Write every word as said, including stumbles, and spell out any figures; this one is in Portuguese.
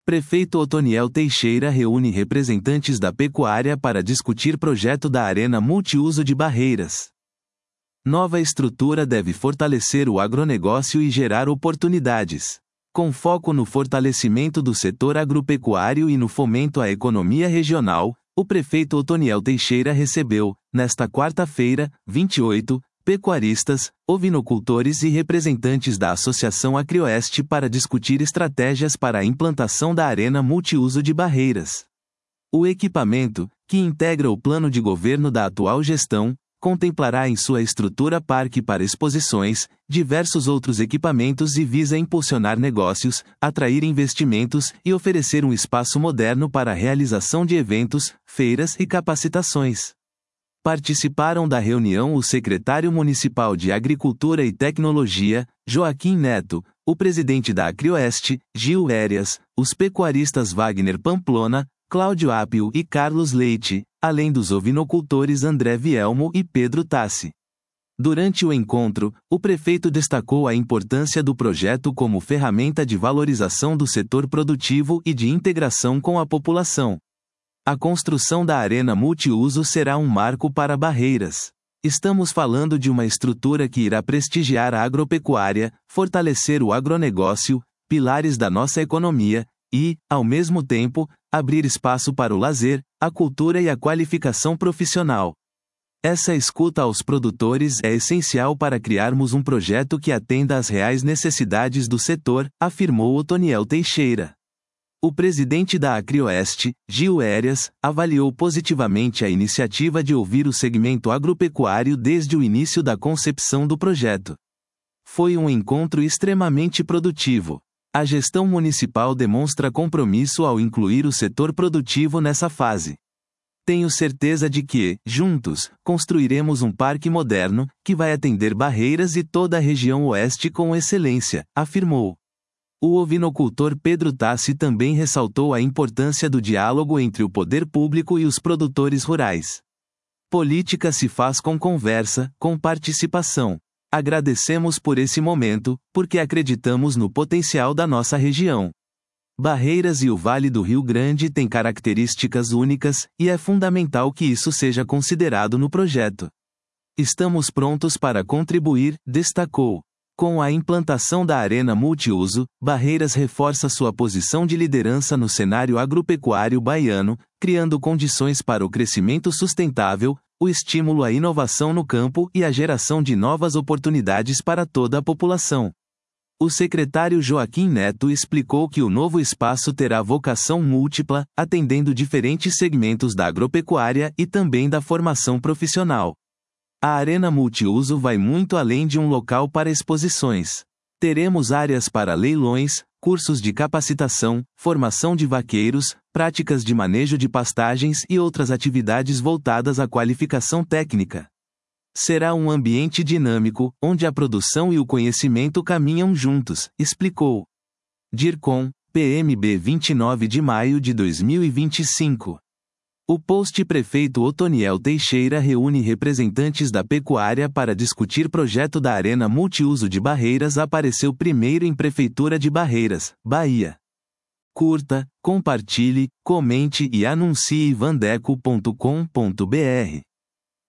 Prefeito Otoniel Teixeira reúne representantes da pecuária para discutir projeto da Arena Multiuso de Barreiras. Nova estrutura deve fortalecer o agronegócio e gerar oportunidades. Com foco no fortalecimento do setor agropecuário e no fomento à economia regional, o prefeito Otoniel Teixeira recebeu, nesta quarta-feira, vinte e oito, pecuaristas, ovinocultores e representantes da Associação Acrioeste para discutir estratégias para a implantação da Arena Multiuso de Barreiras. O equipamento, que integra o plano de governo da atual gestão, contemplará em sua estrutura parque para exposições, diversos outros equipamentos e visa impulsionar negócios, atrair investimentos e oferecer um espaço moderno para a realização de eventos, feiras e capacitações. Participaram da reunião o secretário municipal de Agricultura e Tecnologia, Joaquim Neto, o presidente da Acrioeste, Gil Hérias, os pecuaristas Wagner Pamplona, Cláudio Apio e Carlos Leite, além dos ovinocultores André Vielmo e Pedro Tassi. Durante o encontro, o prefeito destacou a importância do projeto como ferramenta de valorização do setor produtivo e de integração com a população. A construção da Arena Multiuso será um marco para Barreiras. Estamos falando de uma estrutura que irá prestigiar a agropecuária, fortalecer o agronegócio, pilares da nossa economia, e, ao mesmo tempo, abrir espaço para o lazer, a cultura e a qualificação profissional. Essa escuta aos produtores é essencial para criarmos um projeto que atenda às reais necessidades do setor, afirmou Otoniel Teixeira. O presidente da Acrioeste, Gil Hérias, avaliou positivamente a iniciativa de ouvir o segmento agropecuário desde o início da concepção do projeto. Foi um encontro extremamente produtivo. A gestão municipal demonstra compromisso ao incluir o setor produtivo nessa fase. Tenho certeza de que, juntos, construiremos um parque moderno, que vai atender Barreiras e toda a região oeste com excelência, afirmou. O ovinocultor Pedro Tassi também ressaltou a importância do diálogo entre o poder público e os produtores rurais. Política se faz com conversa, com participação. Agradecemos por esse momento, porque acreditamos no potencial da nossa região. Barreiras e o Vale do Rio Grande têm características únicas, e é fundamental que isso seja considerado no projeto. Estamos prontos para contribuir, destacou. Com a implantação da Arena Multiuso, Barreiras reforça sua posição de liderança no cenário agropecuário baiano, criando condições para o crescimento sustentável, o estímulo à inovação no campo e a geração de novas oportunidades para toda a população. O secretário Joaquim Neto explicou que o novo espaço terá vocação múltipla, atendendo diferentes segmentos da agropecuária e também da formação profissional. A Arena Multiuso vai muito além de um local para exposições. Teremos áreas para leilões, cursos de capacitação, formação de vaqueiros, práticas de manejo de pastagens e outras atividades voltadas à qualificação técnica. Será um ambiente dinâmico, onde a produção e o conhecimento caminham juntos, explicou. DIRCOM, P M B vinte e nove de maio de dois mil e vinte e cinco. O post Prefeito Otoniel Teixeira reúne representantes da pecuária para discutir projeto da Arena Multiuso de Barreiras apareceu primeiro em Prefeitura de Barreiras, Bahia. Curta, compartilhe, comente e anuncie vandeco ponto com ponto br.